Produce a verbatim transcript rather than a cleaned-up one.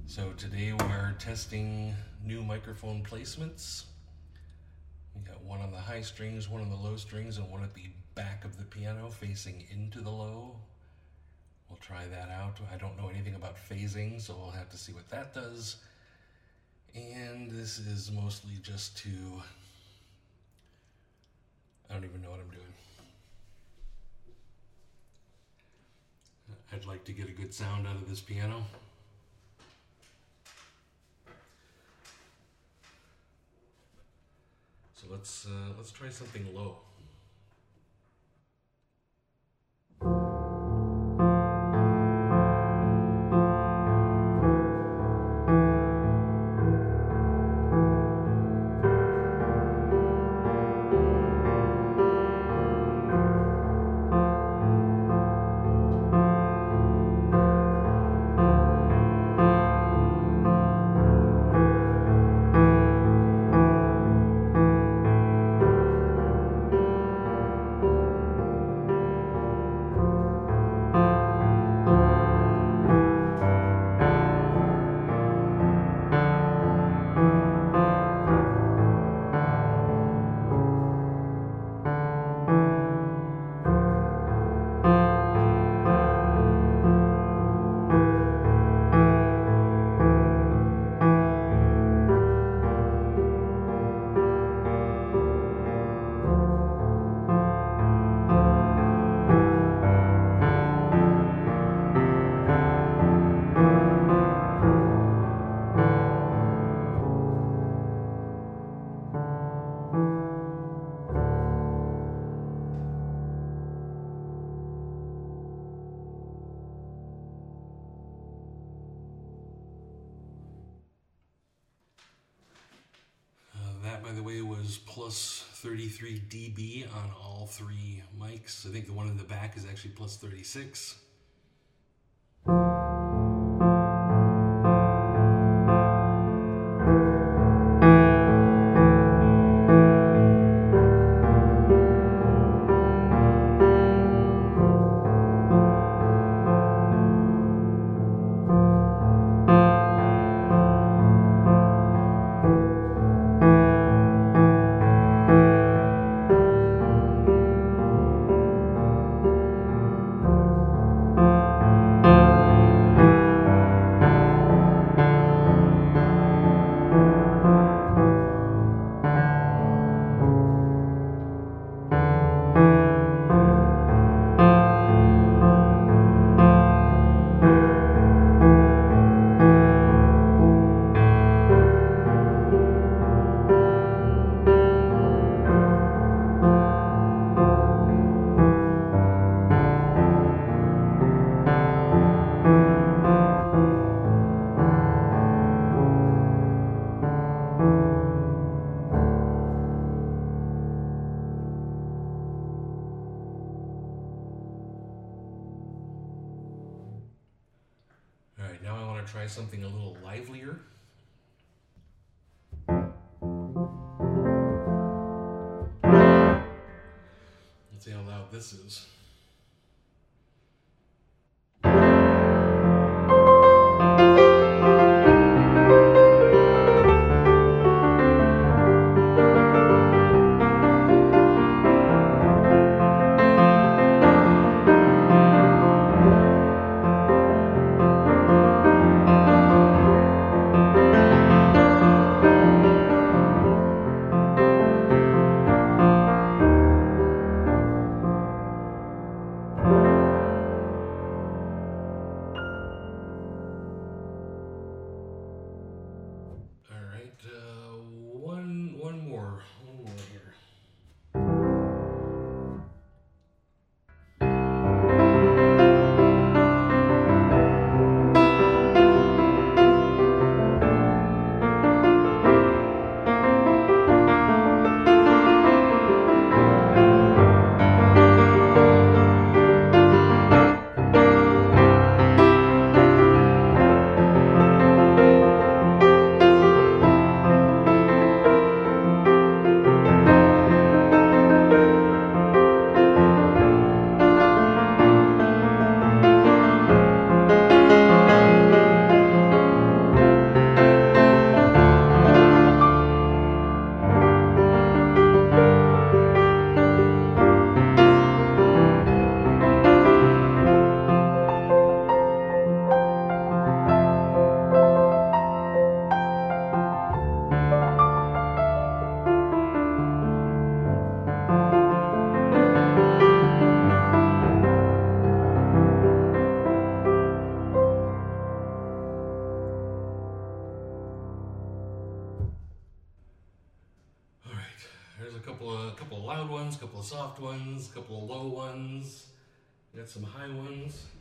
So today we are testing new microphone placements. We got one on the high strings, one on the low strings, and one at the back of the piano facing into the low. We'll try that out. I don't know anything about phasing, so we'll have to see what that does. And this is mostly just to, I don't even know what I'm doing. I'd like to get a good sound out of this piano. So let's uh, let's try something low. That, by the way, was plus thirty-three D B on all three mics. I think the one in the back is actually plus thirty-six. Try something a little livelier. Let's see how loud this is. loud ones, a couple of soft ones, a couple of low ones. We got some high ones.